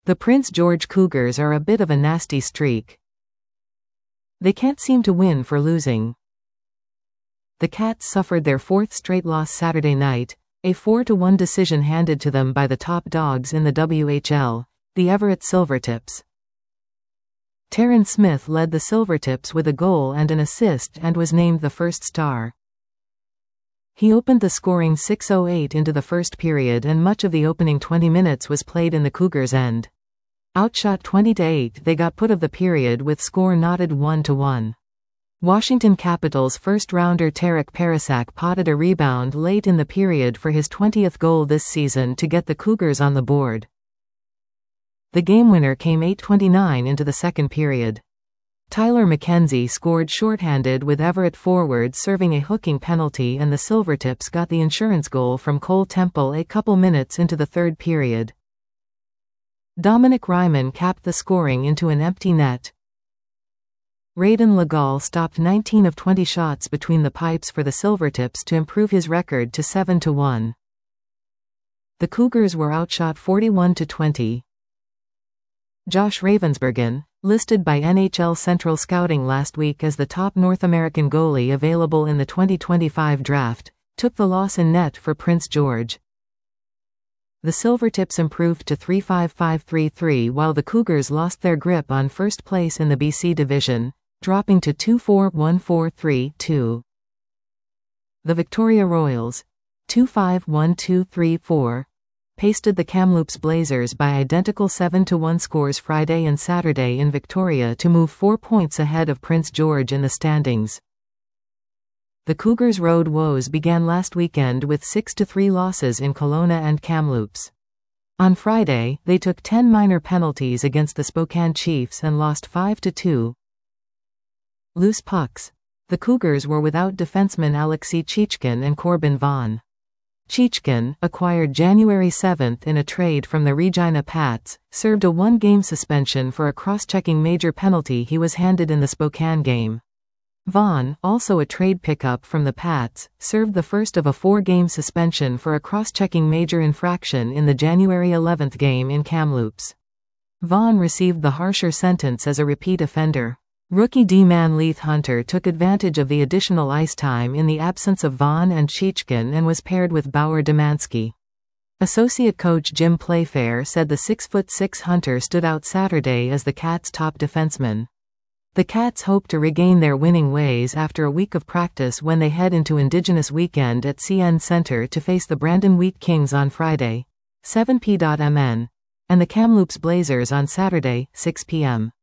The Prince George Cougars are a bit of a nasty streak. They can't seem to win for losing. The Cats suffered their fourth straight loss Saturday night, a 4-1 decision handed to them by the top dogs in the WHL, the Everett Silvertips. Terran Smith led the Silvertips with a goal and an assist and was named the first star. He opened the scoring 6:08 into the first period, and much of the opening 20 minutes was played in the Cougars' end. Outshot 20-8, they got put of the period with score knotted 1-1. Washington Capitals first-rounder Tarek Parasak potted a rebound late in the period for his 20th goal this season to get the Cougars on the board. The game winner came 8:29 into the second period. Tyler McKenzie scored shorthanded with Everett forwards serving a hooking penalty, and the Silvertips got the insurance goal from Cole Temple a couple minutes into the third period. Dominic Ryman capped the scoring into an empty net. Raiden Legal stopped 19 of 20 shots between the pipes for the Silvertips to improve his record to 7-1. The Cougars were outshot 41-20. Josh Ravensbergen, listed by NHL Central Scouting last week as the top North American goalie available in the 2025 draft, took the loss in net for Prince George. The Silvertips improved to 3-5-5-3-3 while the Cougars lost their grip on first place in the BC division, dropping to 2-4-1-4-3-2. The Victoria Royals, 2-5-1-2-3-4, pasted the Kamloops Blazers by identical 7-1 scores Friday and Saturday in Victoria to move 4 points ahead of Prince George in the standings. The Cougars' road woes began last weekend with 6-3 losses in Kelowna and Kamloops. On Friday, they took 10 minor penalties against the Spokane Chiefs and lost 5-2. Loose pucks. The Cougars were without defensemen Alexei Chichkin and Corbin Vaughn. Chichkin, acquired January 7 in a trade from the Regina Pats, served a 1-game suspension for a cross-checking major penalty he was handed in the Spokane game. Vaughn, also a trade pickup from the Pats, served the first of a 4-game suspension for a cross-checking major infraction in the January 11 game in Kamloops. Vaughn received the harsher sentence as a repeat offender. Rookie D-man Leith Hunter took advantage of the additional ice time in the absence of Vaughn and Chichkin and was paired with Bauer Demansky. Associate coach Jim Playfair said the 6'6" Hunter stood out Saturday as the Cats' top defenseman. The Cats hope to regain their winning ways after a week of practice when they head into Indigenous Weekend at CN Centre to face the Brandon Wheat Kings on Friday, 7 p.m, and the Kamloops Blazers on Saturday, 6 p.m.